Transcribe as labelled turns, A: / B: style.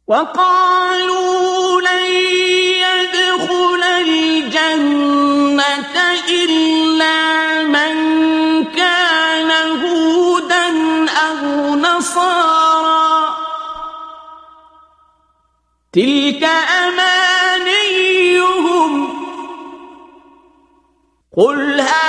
A: وقالوا لن يدخل الجنة إلا من كان هودا أو نصارى تلك أمانيهم قل